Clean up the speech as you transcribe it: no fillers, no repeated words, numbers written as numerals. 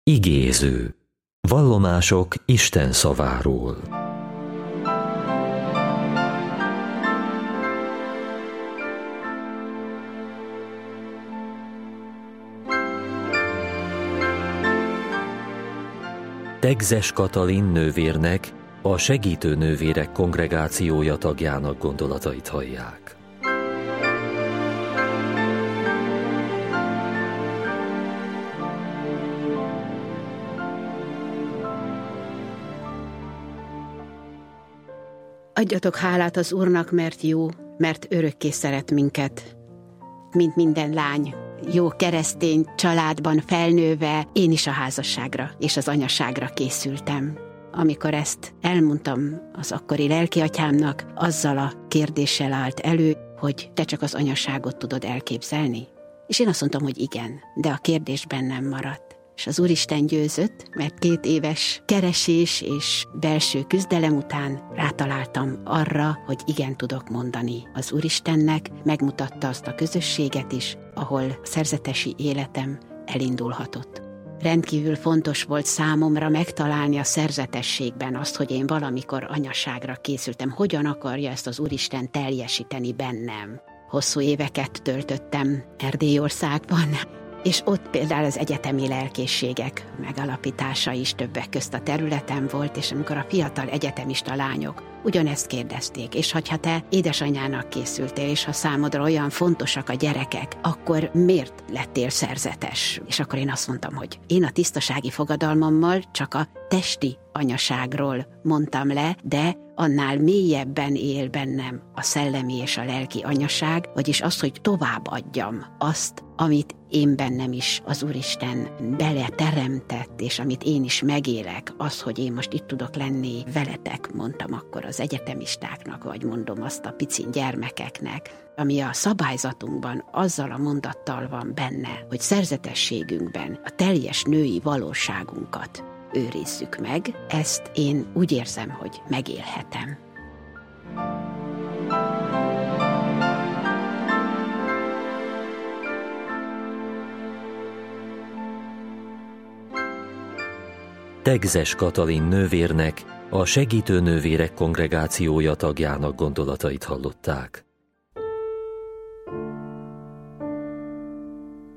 Igéző. Vallomások Isten szaváról. Tegzes Katalin nővérnek, a Segítő Nővérek Kongregációja tagjának gondolatait hallják. Adjatok hálát az Úrnak, mert jó, mert örökké szeret minket. Mint minden lány, jó keresztény családban felnőve, én is a házasságra és az anyaságra készültem. Amikor ezt elmondtam az akkori lelkiatyámnak, azzal a kérdéssel állt elő, hogy te csak az anyaságot tudod elképzelni? És én azt mondtam, hogy igen, de a kérdés bennem maradt. És az Úristen győzött, mert 2 éves keresés és belső küzdelem után rátaláltam arra, hogy igen tudok mondani az Úristennek, megmutatta azt a közösséget is, ahol a szerzetesi életem elindulhatott. Rendkívül fontos volt számomra megtalálni a szerzetességben azt, hogy én valamikor anyaságra készültem. Hogyan akarja ezt az Úristen teljesíteni bennem? Hosszú éveket töltöttem Erdélyországban, és ott például az egyetemi lelkészségek megalapítása is többek közt a területen volt, és amikor a fiatal egyetemista lányok ugyanezt kérdezték, és ha te édesanyának készültél, és ha számodra olyan fontosak a gyerekek, akkor miért lettél szerzetes? És akkor én azt mondtam, hogy én a tisztasági fogadalmammal csak a testi anyaságról mondtam le, de annál mélyebben él bennem a szellemi és a lelki anyaság, vagyis az, hogy továbbadjam azt, amit én bennem is az Úristen beleteremtett, és amit én is megélek, az, hogy én most itt tudok lenni veletek, mondtam akkor az egyetemistáknak, vagy mondom azt a picin gyermekeknek, ami a szabályzatunkban azzal a mondattal van benne, hogy szerzetességünkben a teljes női valóságunkat őrizzük meg, ezt én úgy érzem, hogy megélhetem. Tegzes Katalin nővérnek, a Segítő Nővérek Kongregációja tagjának gondolatait hallották.